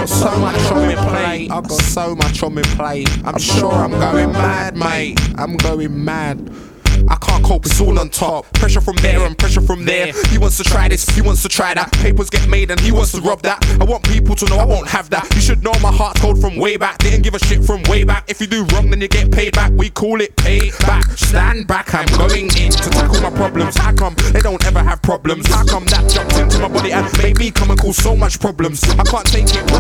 got so much on my plate. I got so much on my plate. I'm sure I'm going mad, mate. I'm going mad. I can't cope, it's all on top. Pressure from there and pressure from there. He wants to try this, he wants to try that. Papers get made and he wants to rob that. I want people to know I won't have that. You should know my heart's cold from way back. Didn't give a shit from way back. If you do wrong then you get paid back. We call it pay back. Stand back, I'm going in to tackle my problems. How come they don't ever have problems? How come that jumped into my body and made me come and cause so much problems? I can't take it.